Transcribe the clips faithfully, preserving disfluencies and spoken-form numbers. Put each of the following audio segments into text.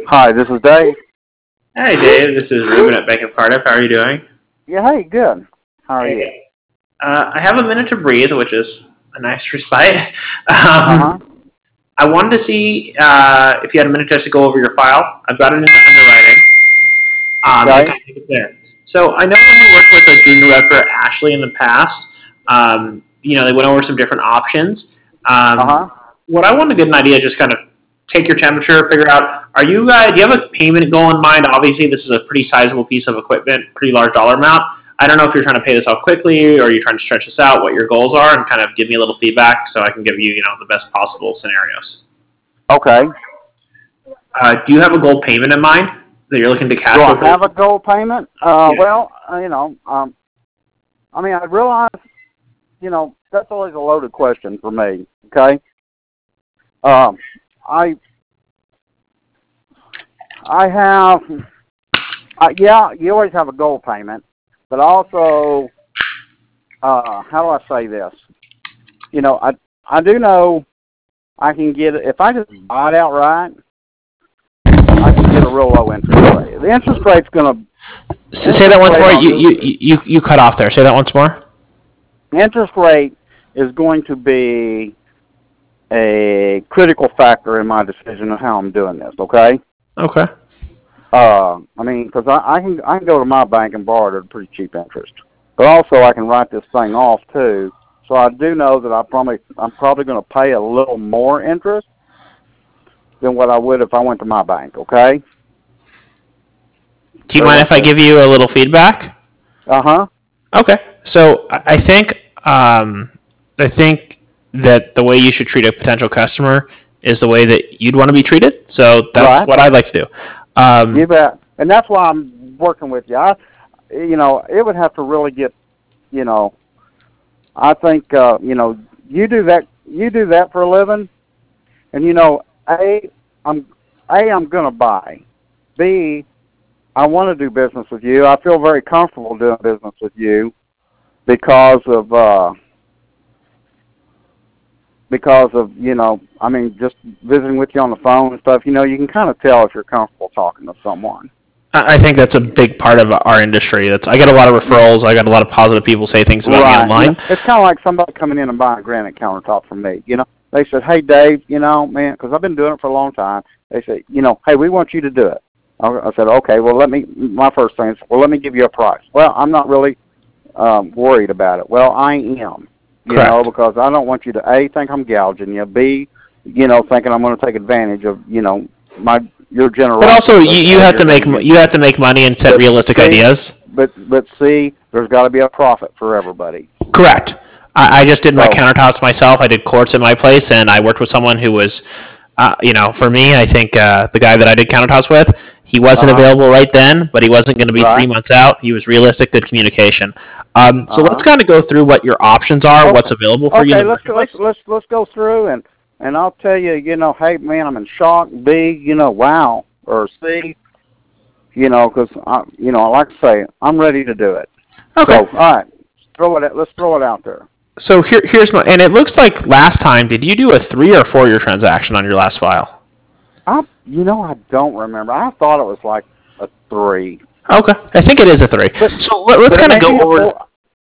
Hi, this is Dave. Hey, Dave. This is Ruben at Bank of Cardiff. How are you doing? Yeah, hey, good. How are you? Hey. Uh, I have a minute to breathe, which is a nice respite. Um, Uh-huh. I wanted to see uh, if you had a minute just to go over your file. I've got it into underwriting. Um, and Right? kind of take it there. So I know when you worked with a junior rep for Ashley in the past, um, you know, they went over some different options. Um, Uh-huh. what I want to get an idea, just kind of take your temperature, figure out, are you guys, do you have a payment goal in mind? Obviously, this is a pretty sizable piece of equipment, pretty large dollar amount. I don't know if you're trying to pay this off quickly or you're trying to stretch this out, what your goals are, and kind of give me a little feedback so I can give you, you know, the best possible scenarios. Okay. Uh, do you have a goal payment in mind that you're looking to cash Do flow? I have a goal payment? Uh, Yeah. well, uh, you know, um, I mean, I realize, you know, that's always a loaded question for me, okay? Um, I, I have, uh, yeah, you always have a goal payment, but also, uh, how do I say this? You know, I, I do know I can get it, if I just buy it outright, I can get a real low interest rate. The interest rate's going to... Say that once more. You, you, you, you cut off there. Say that once more. The interest rate is going to be a critical factor in my decision of how I'm doing this, okay? Okay. Uh, I mean, because I, I, can, I can go to my bank and borrow it at a pretty cheap interest. But also I can write this thing off, too. So I do know that I probably, I'm probably going to pay a little more interest than what I would if I went to my bank, okay? Do you mind if I give you a little feedback? Uh-huh. Okay. So I think um, I think that the way you should treat a potential customer is the way that you'd want to be treated. So that's Right. what I'd like to do. Um, You bet. And that's why I'm working with you. I, you know, it would have to really get, you know, I think, uh, you know, you do that, you do that for a living, and you know, A, I'm, A, I'm going to buy. B, I want to do business with you. I feel very comfortable doing business with you because of, uh, because of, you know, I mean, just visiting with you on the phone and stuff, you know, you can kind of tell if you're comfortable talking to someone. I think that's a big part of our industry. That's I get a lot of referrals. I got a lot of positive people say things about Right. me online. You know, it's kind of like somebody coming in and buying a granite countertop from me. You know, they said, "Hey, Dave, you know, man, because I've been doing it for a long time." They said, "You know, hey, we want you to do it." I said, "Okay, well, let me." My first thing is, "Well, let me give you a price." Well, I'm not really um, worried about it. Well, I am, you Correct. know, because I don't want you to A, think I'm gouging you, B, you know, thinking I'm going to take advantage of, you know, my your generosity. But also, you, you have to make you have to make money and set But realistic see, ideas. But but see, there's got to be a profit for everybody. Correct. I, I just did my So- countertops myself. I did quartz at my place, and I worked with someone who was, uh, you know, for me, I think uh, the guy that I did countertops with, he wasn't Uh-huh. available right then, but he wasn't going to be Right. three months out. He was realistic, good communication. Um, so Uh-huh. let's kind of go through what your options are, Okay. what's available for you. Okay, in the let's, let's marketplace. let's let's go through and and I'll tell you, you know, hey man, I'm in shock. B, you know, wow, or C, you know, because I, you know, like I say, I'm ready to do it. Okay. So, all right, throw it. Let's throw it out there. So here, here's my, and it looks like last time, did you do a three or four year transaction on your last file? I, you know, I don't remember. I thought it was like a three. Okay, I think it is a three. But- so let, let's But it kind of may be go a over. four.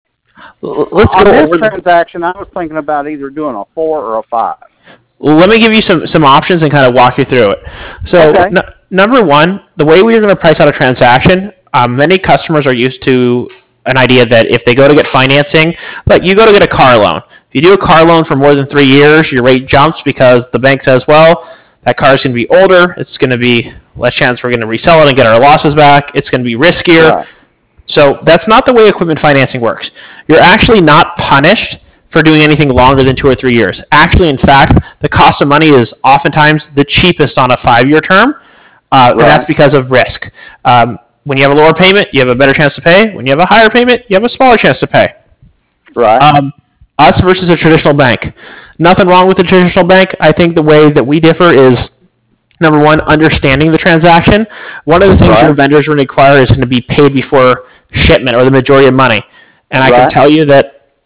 Let's On go this over. the- transaction, I was thinking about either doing a four or a five. Well, let me give you some, some options and kind of walk you through it. So, Okay. n- number one, the way we're going to price out a transaction, um, many customers are used to an idea that if they go to get financing, like you go to get a car loan. If you do a car loan for more than three years, your rate jumps because the bank says, well, that car is going to be older. It's going to be less chance we're going to resell it and get our losses back. It's going to be riskier. Right. So that's not the way equipment financing works. You're actually not punished for doing anything longer than two or three years. Actually, in fact, the cost of money is oftentimes the cheapest on a five-year term, uh, and that's Right. because of risk. Um, when you have a lower payment, you have a better chance to pay. When you have a higher payment, you have a smaller chance to pay. Right. Um, us versus a traditional bank. Nothing wrong with the traditional bank. I think the way that we differ is, number one, understanding the transaction. One of the things Right. your vendors require is going to be paid before shipment or the majority of money. And I can Right. tell you that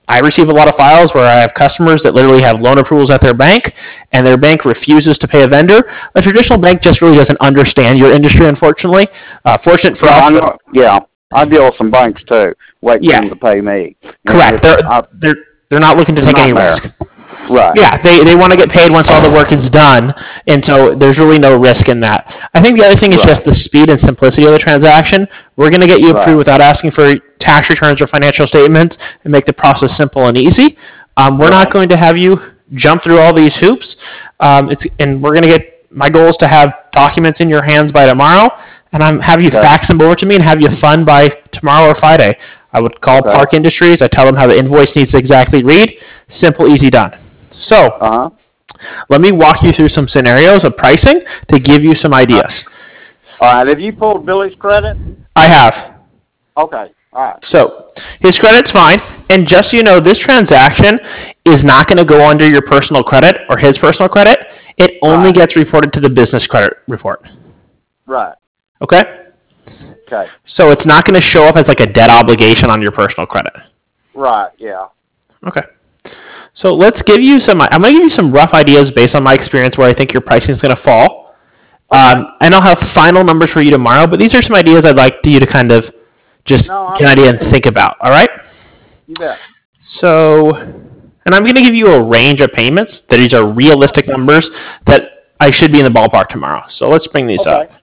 I receive a lot of files where I have customers that literally have loan approvals at their bank, and their bank refuses to pay a vendor. A traditional bank just really doesn't understand your industry, unfortunately. Uh, fortunate for Yeah, us, I but know, yeah, I deal with some banks too, waiting Yeah. for them to pay me. And correct. it's- They're I- they're they're not looking to It's a take any nightmare. risk. Right. Yeah, they, they want to get paid once all the work is done, and so there's really no risk in that. I think the other thing is Right. just the speed and simplicity of the transaction. We're going to get you approved Right. without asking for tax returns or financial statements and make the process simple and easy. Um, we're not Right. going to have you jump through all these hoops, um, it's, and we're going to get, my goal is to have documents in your hands by tomorrow, and I'm have you Okay. fax them over to me and have you fund by tomorrow or Friday. I would call Okay. Park Industries, I tell them how the invoice needs to exactly read, simple, easy, done. So, Uh-huh. let me walk you through some scenarios of pricing to give you some ideas. All right, have you pulled Billy's credit? I have. Okay, all right. So, his credit's fine. And just so you know, this transaction is not going to go under your personal credit or his personal credit. It only Right. gets reported to the business credit report. Right, Okay? okay. So, it's not going to show up as like a debt obligation on your personal credit. Right, yeah. Okay. So let's give you some, I'm going to give you some rough ideas based on my experience where I think your pricing is going to fall. Um, and I'll have final numbers for you tomorrow, but these are some ideas I'd like you to kind of just No, I'm- get an idea and think about, all right? You bet. So, and I'm going to give you a range of payments that these are realistic numbers that I should be in the ballpark tomorrow. So let's bring these Okay. up.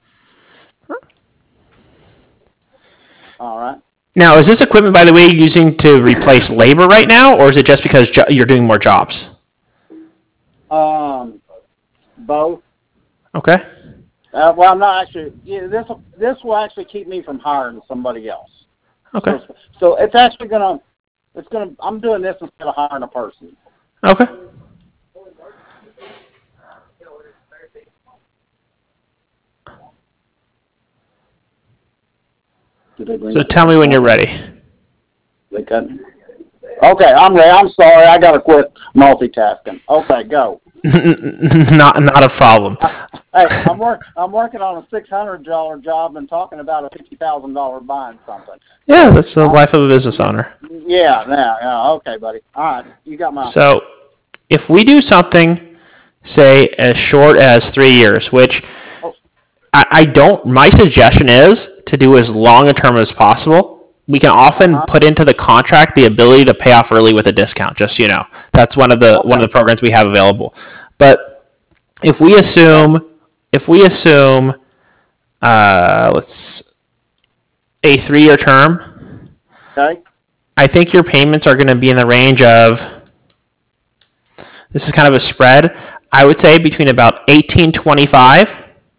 All right. Now, is this equipment, by the way, using to replace labor right now, or is it just because jo- you're doing more jobs? Um, both. Okay. Uh, well, I'm not actually, yeah, this, this will actually keep me from hiring somebody else. Okay. So, so it's actually gonna, it's gonna, I'm doing this instead of hiring a person. Okay. Did they bring So it? tell me when you're ready. They cut. Okay, I'm ready. I'm sorry. I gotta quit multitasking. Okay, go. not not a problem. Hey, I'm work. I'm working on a six hundred dollar job and talking about a fifty thousand dollar buying something. Yeah, that's the life of a business owner. Yeah, yeah, yeah. Okay, buddy. All right, you got my. So, if we do something, say as short as three years, which I, I don't. My suggestion is to do as long a term as possible. We can often Uh-huh. put into the contract the ability to pay off early with a discount. Just so you know, that's one of the Okay. one of the programs we have available. But if we assume, if we assume, uh, let's a three-year term, Okay. I think your payments are going to be in the range of. This is kind of a spread. I would say between about eighteen twenty-five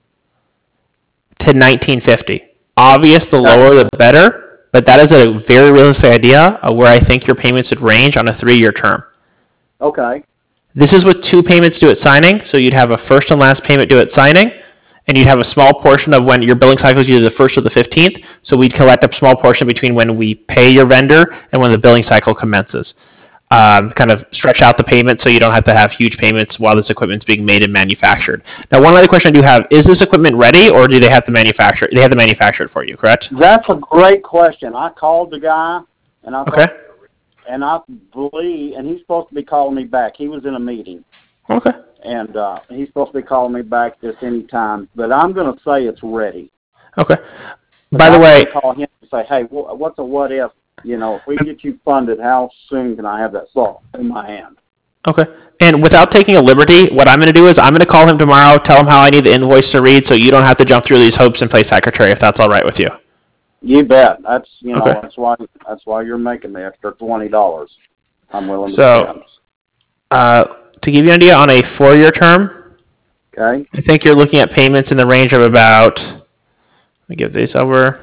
to nineteen fifty. Obvious, the lower the better. But that is a very realistic idea of where I think your payments would range on a three-year term. Okay. This is with two payments due at signing, so you'd have a first and last payment due at signing, and you'd have a small portion of when your billing cycle is either the first or the fifteenth, so we'd collect a small portion between when we pay your vendor and when the billing cycle commences. Um, kind of stretch out the payment so you don't have to have huge payments while this equipment's being made and manufactured. Now, one other question I do have, is this equipment ready, or do they have to manufacture it? They have to manufacture it for you, correct? That's a great question. I called the guy, and I Okay. thought, and I believe, and he's supposed to be calling me back. He was in a meeting, Okay. and uh, he's supposed to be calling me back just any time. But I'm going to say it's ready. Okay. By the I'm way, gonna call him and say, hey, wh- what's a what if? You know, if we get you funded, how soon can I have that saw in my hand? okay. And without taking a liberty, what I'm going to do is I'm going to call him tomorrow, tell him how I need the invoice to read, so you don't have to jump through these hoops and play secretary, if that's all right with you. You bet. That's you know Okay. that's why that's why you're making the extra twenty dollars. I'm willing to So- spend. Uh, to give you an idea, on a four-year term, Okay. I think you're looking at payments in the range of about. Let me give these over.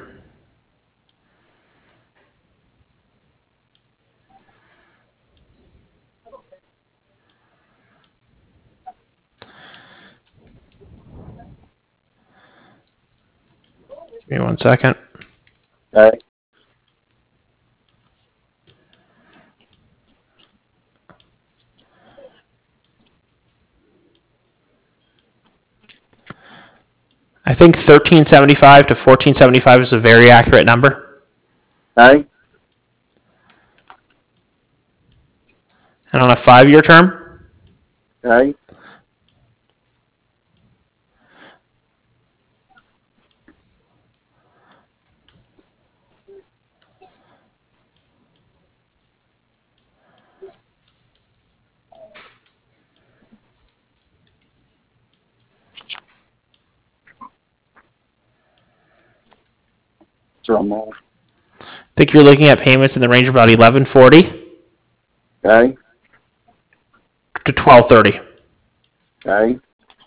Give me one second. Okay. I think thirteen seventy-five to fourteen seventy-five is a very accurate number. Okay. and on a five-year term. Okay. Drum roll. I think you're looking at payments in the range of about eleven forty Okay. to twelve thirty. Okay.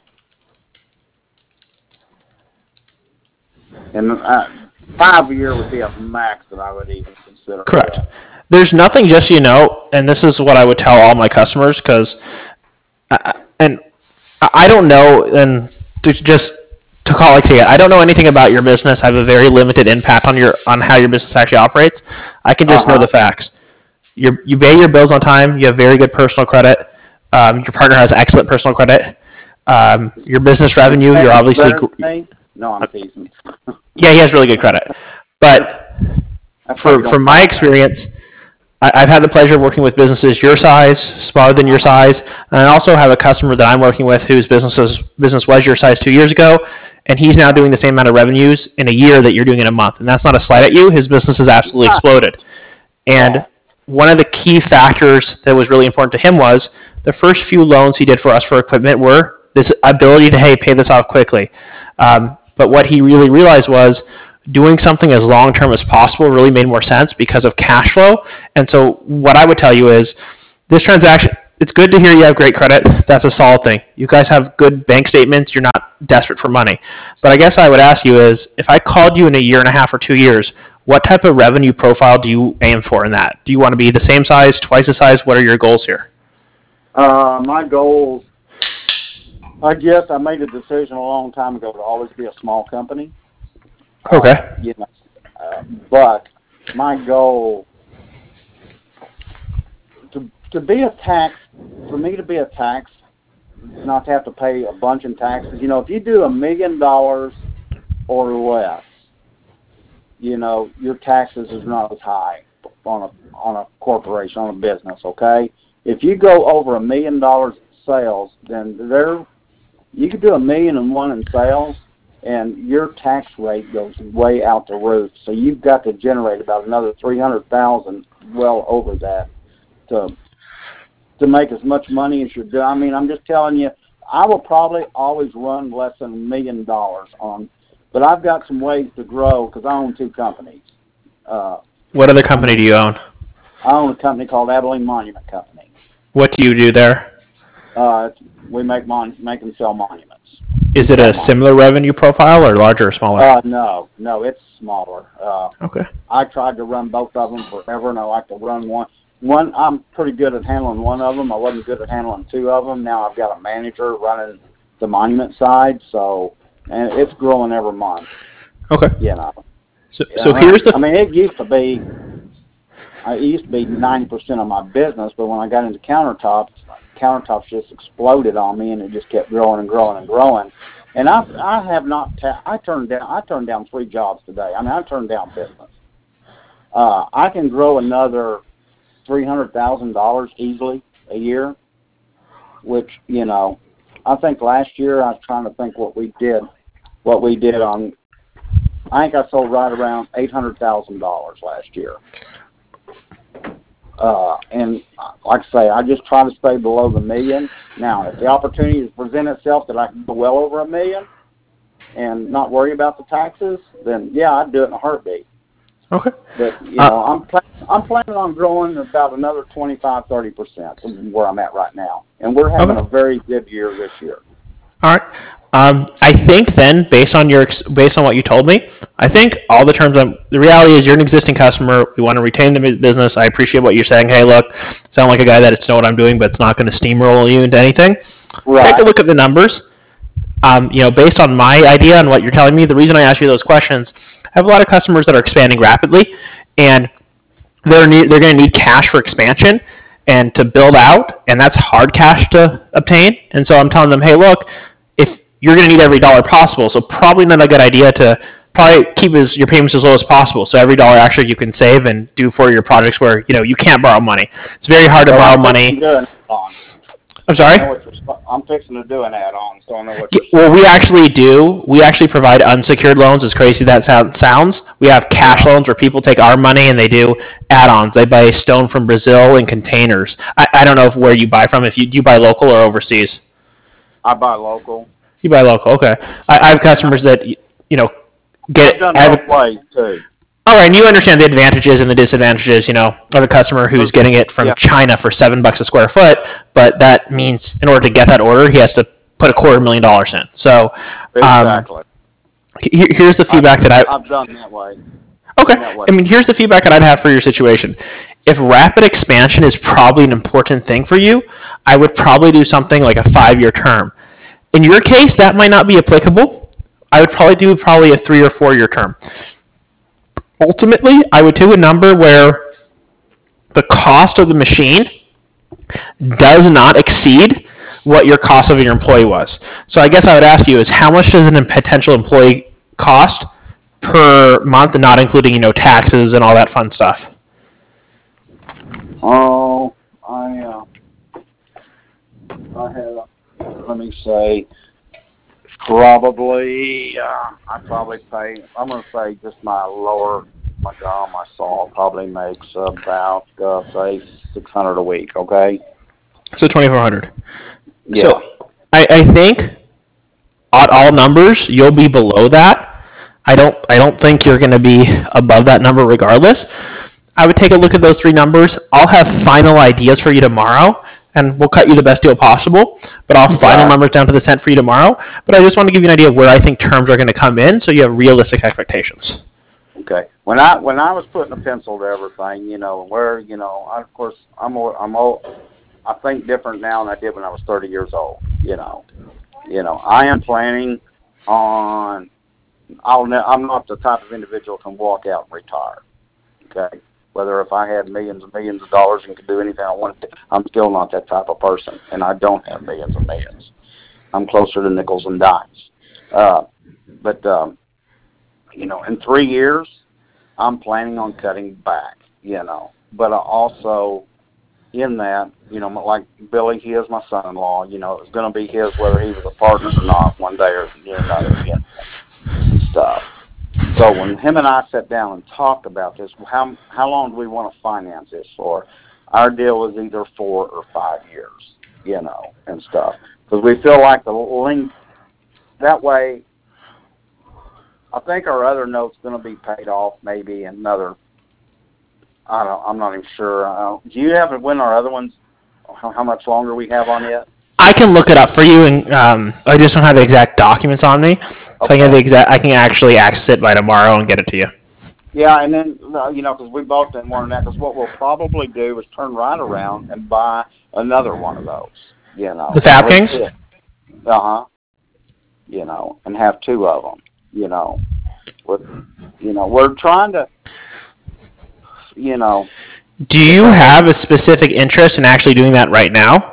And uh, five a year would be a max that I would even consider. Correct. That. There's nothing, just so you know, and this is what I would tell all my customers, because, and I don't know, and to just to call like say, I don't know anything about your business. I have a very limited impact on your on how your business actually operates. I can just Uh-huh. know the facts. You you pay your bills on time. You have very good personal credit. Um, your partner has excellent personal credit. Um, your business revenue, you're obviously Better than me? No, I'm teasing. yeah, he has really good credit. But That's why you for don't from my find experience, I, I've had the pleasure of working with businesses your size, smaller than your size, and I also have a customer that I'm working with whose business business was your size two years ago, and he's now doing the same amount of revenues in a year that you're doing in a month. And that's not a slight at you. His business has absolutely exploded. And one of the key factors that was really important to him was the first few loans he did for us for equipment were this ability to, hey, pay this off quickly. Um, but what he really realized was doing something as long-term as possible really made more sense because of cash flow. And so what I would tell you is this transaction, it's good to hear you have great credit. That's a solid thing. You guys have good bank statements. You're not desperate for money. But I guess I would ask you is, if I called you in a year and a half or two years, what type of revenue profile do you aim for in that? Do you want to be the same size, twice the size? What are your goals here? Uh, my goals, I guess I made a decision a long time ago to always be a small company. Okay. Uh, you know, uh, but my goal to to be a tax, for me to be a tax, not to have to pay a bunch in taxes. You know, if you do a million dollars or less, you know, your taxes is not as high on a on a corporation, on a business. Okay, if you go over a million dollars in sales, then there you could do a million and one in sales, and your tax rate goes way out the roof. So you've got to generate about another three hundred thousand, well over that, to to make as much money as you're doing. I mean, I'm just telling you, I will probably always run less than a million dollars on, but I've got some ways to grow because I own two companies. Uh, What other company do you own? I own a company called Abilene Monument Company. What do you do there? Uh, we make mon- make and sell monuments. Is it a similar revenue profile or larger or smaller? Uh, no, no, it's smaller. Uh, Okay. I tried to run both of them forever, and I like to run one. One, I'm pretty good at handling one of them. I wasn't good at handling two of them. Now I've got a manager running the monument side, so and it's growing every month. Okay. You know. So, so Uh, here's the. I mean, it used to be. It used to be ninety percent of my business, but when I got into countertops, countertops just exploded on me, and it just kept growing and growing and growing. And I, I have not. Ta- I turned down. I turned down three jobs today. I mean, I turned down business. Uh, I can grow another three hundred thousand dollars easily a year, which you know, I think last year I was trying to think what we did, what we did on. I think I sold right around eight hundred thousand dollars last year. Uh, and like I say, I just try to stay below the million. Now, if the opportunity present itself that I can go well over a million and not worry about the taxes, then yeah, I'd do it in a heartbeat. Okay. But you Uh, know, I'm pl- I'm planning on growing about another twenty-five, thirty percent from where I'm at right now, and we're having Okay. a very good year this year. All right. Um, I think then, based on your ex- based on what you told me, I think all the terms. I'm, the reality is, you're an existing customer. We want to retain the business. I appreciate what you're saying. Hey, look, sound like a guy that it's know what I'm doing, but it's not going to steamroll you into anything. Right. Take a look at the numbers. Um, you know, based on my idea and what you're telling me, the reason I ask you those questions, I have a lot of customers that are expanding rapidly, and they're need, they're going to need cash for expansion and to build out, and that's hard cash to obtain. And so I'm telling them, hey, look, if you're going to need every dollar possible, so probably not a good idea to probably keep as, your payments as low as possible. So every dollar extra you can save and do for your projects where you know you can't borrow money. It's very hard to borrow money. I'm sorry? I'm fixing to do an add-on, so I know what Yeah, well, we actually do. We actually provide unsecured loans, as crazy as that sounds. We have cash loans where people take our money and they do add-ons. They buy stone from Brazil in containers. I, I don't know if where you buy from. If you do you buy local or overseas? I buy local. You buy local, okay. I, I have customers that, you know, get I've done have, both ways, too. All right, and you understand the advantages and the disadvantages, you know, of a customer who's getting it from Yeah. China for seven bucks a square foot, but that means in order to get that order, he has to put a quarter million dollars in. So, um, Exactly. he- here's the feedback that I. I've done that way. Okay, that way. I mean, here's the feedback that I'd have for your situation. If rapid expansion is probably an important thing for you, I would probably do something like a five-year term. In your case, that might not be applicable. I would probably do probably a three or four-year term. Ultimately, I would do a number where the cost of the machine does not exceed what your cost of your employee was. So I guess I would ask you is how much does a potential employee cost per month, not including, you know, taxes and all that fun stuff? Oh, I, uh, I had, let me say, probably, uh, I probably pay, I'm going to say just my lower, my guy on my saw probably makes about, uh, say, six hundred a week, okay? So twenty-four hundred. Yeah. So I, I think at all numbers, you'll be below that. I don't I don't think you're going to be above that number regardless. I would take a look at those three numbers. I'll have final ideas for you tomorrow, and we'll cut you the best deal possible. But I'll have final Right. numbers down to the cent for you tomorrow. But I just want to give you an idea of where I think terms are going to come in, so you have realistic expectations. Okay. When I when I was putting a pencil to everything, you know, where you know, I, of course, I'm old, I'm old. I think different now than I did when I was thirty years old. You know, you know, I am planning on. I'll. Ne- I'm not the type of individual who can walk out and retire. Okay. Whether if I had millions and millions of dollars and could do anything I wanted to, I'm still not that type of person, and I don't have millions and millions. I'm closer to nickels and dimes. Uh, but um, you know, in three years, I'm planning on cutting back. You know, but I also, in that, you know, like Billy, he is my son-in-law. You know, it's going to be his whether he was a partner or not one day or you know, another. You know, and stuff. So when him and I sat down and talked about this, how how long do we want to finance this for? Our deal was either four or five years, you know, and stuff. Because we feel like the length, that way, I think our other note's going to be paid off maybe in another, I don't, I'm not even sure. Uh, do you have when our other ones, how, how much longer we have on it? I can look it up for you, and um, I just don't have the exact documents on me. So Okay. I can, the exact, I can actually access it by tomorrow and get it to you. Yeah, and then, uh, you know, because we both didn't want that, because what we'll probably do is turn right around and buy another one of those, you know. The Fab Kings? Uh-huh. You know, and have two of them, you know. With, you know, we're trying to, you know. Do you have a specific interest in actually doing that right now?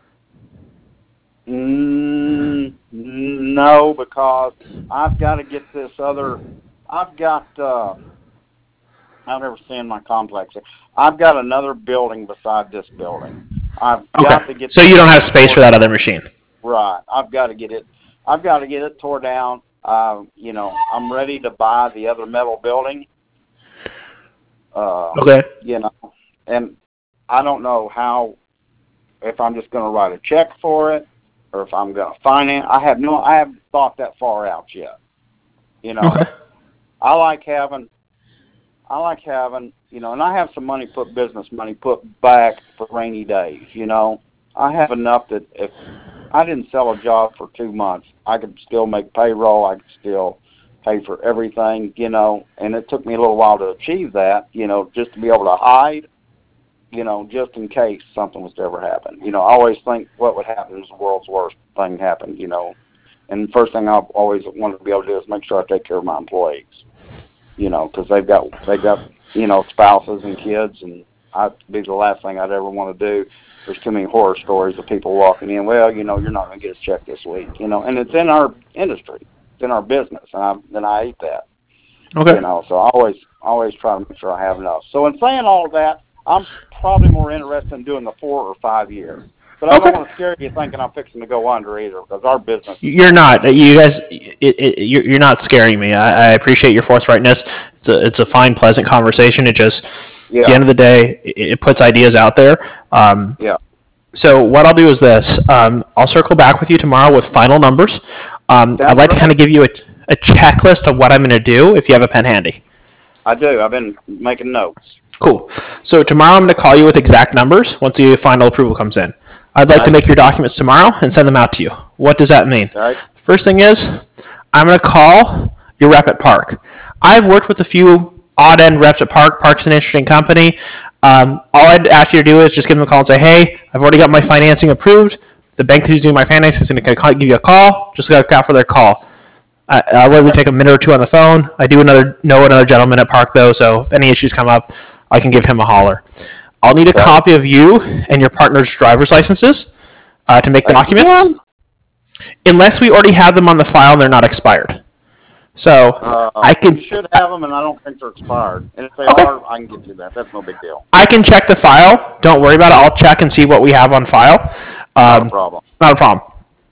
Mm, no, because I've got to get this other, I've got, uh, I've never seen my complex. I've got another building beside this building. I've got Okay. to get. So you don't have space for that other machine? Right. I've got to get it. I've got to get it tore down. Uh, you know, I'm ready to buy the other metal building. Uh, Okay. You know, and I don't know how, if I'm just going to write a check for it, or if I'm going to finance. I have no. I haven't thought that far out yet. You know, Okay. I like having. I like having, you know, and I have some money put, business money put back for rainy days, you know. I have enough that if I didn't sell a job for two months, I could still make payroll, I could still pay for everything, you know, and it took me a little while to achieve that, you know, just to be able to hide, you know, just in case something was to ever happen. You know, I always think what would happen is the world's worst thing happened, you know. And the first thing I've always wanted to be able to do is make sure I take care of my employees. You know, because they've got they've got you know spouses and kids, and I'd be the last thing I'd ever want to do. There's too many horror stories of people walking in. Well, you know, you're not going to get a check this week. You know, and it's in our industry, it's in our business, and I and I hate that. Okay. You know, so I always always try to make sure I have enough. So in saying all of that, I'm probably more interested in doing the four or five year. But I Okay. don't want to scare you thinking I'm fixing to go under either, because our business. You're not. You guys, it, it, you're you're not scaring me. I, I appreciate your forthrightness. It's a it's a fine, pleasant conversation. It just, Yeah. at the end of the day, it, it puts ideas out there. Um, Yeah. So what I'll do is this. Um, I'll circle back with you tomorrow with final numbers. Um, Sounds I'd like to great. kind of give you a, a checklist of what I'm going to do if you have a pen handy. I do. I've been making notes. Cool. So tomorrow I'm going to call you with exact numbers once the final approval comes in. I'd like to Okay. make your documents tomorrow and send them out to you. What does that mean? All right. First thing is, I'm going to call your rep at Park. I've worked with a few odd end reps at Park. Park's an interesting company. Um, all I'd ask you to do is just give them a call and say, hey, I've already got my financing approved. The bank who's doing my financing is going to give you a call. Just look out for their call. I, I'll literally take a minute or two on the phone. I do another know another gentleman at Park, though, so if any issues come up, I can give him a holler. I'll need a Okay. copy of you and your partner's driver's licenses uh, to make documents. Unless we already have them on the file and they're not expired. So Uh, I can You should have them, and I don't think they're expired. And if they Okay. are, I can get you that. That's no big deal. I can check the file. Don't worry about it. I'll check and see what we have on file. Not Um, a problem. Not a problem.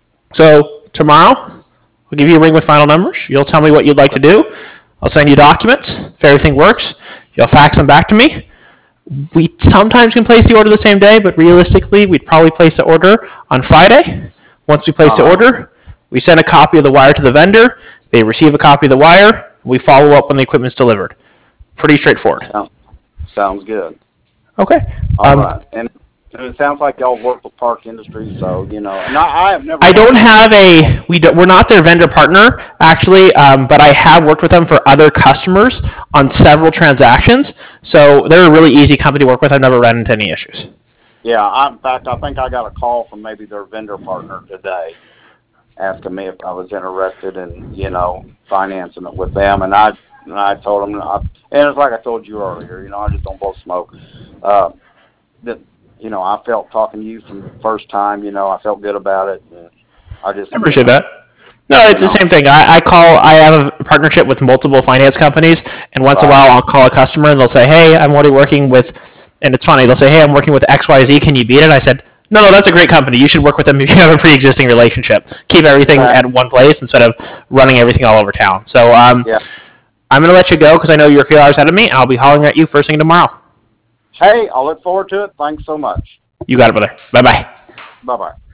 So tomorrow, we'll give you a ring with final numbers. You'll tell me what you'd like to do. I'll send you documents. If everything works, you'll fax them back to me. We sometimes can place the order the same day, but realistically, we'd probably place the order on Friday. Once we place the Uh-huh. order, we send a copy of the wire to the vendor. They receive a copy of the wire. We follow up when the equipment's delivered. Pretty straightforward. Sounds, sounds good. Okay. All Um, right. And, and it sounds like y'all work with Park Industries, so, you know. And I, I have never. I don't have a we don't, we're not their vendor partner actually, um, but I have worked with them for other customers on several transactions. So they're a really easy company to work with. I've never run into any issues. Yeah, I, in fact, I think I got a call from maybe their vendor partner today asking me if I was interested in, you know, financing it with them. And I and I told them, I, and it's like I told you earlier, you know, I just don't blow smoke. Uh, that, you know, I felt talking to you from the first time, you know, I felt good about it. And I just I appreciate that. No, it's the same thing. I, I call. I have a partnership with multiple finance companies, and once in a Right. while, I'll call a customer, and they'll say, "Hey, I'm already working with," and it's funny. They'll say, "Hey, I'm working with X Y Z. Can you beat it?" I said, "No, no, that's a great company. You should work with them if you have a pre-existing relationship. Keep everything Right. at one place instead of running everything all over town." So, um, Yeah. I'm gonna let you go because I know you're a few hours ahead of me. I'll be hollering at you first thing tomorrow. Hey, I'll look forward to it. Thanks so much. You got it, brother. Bye bye. Bye-bye.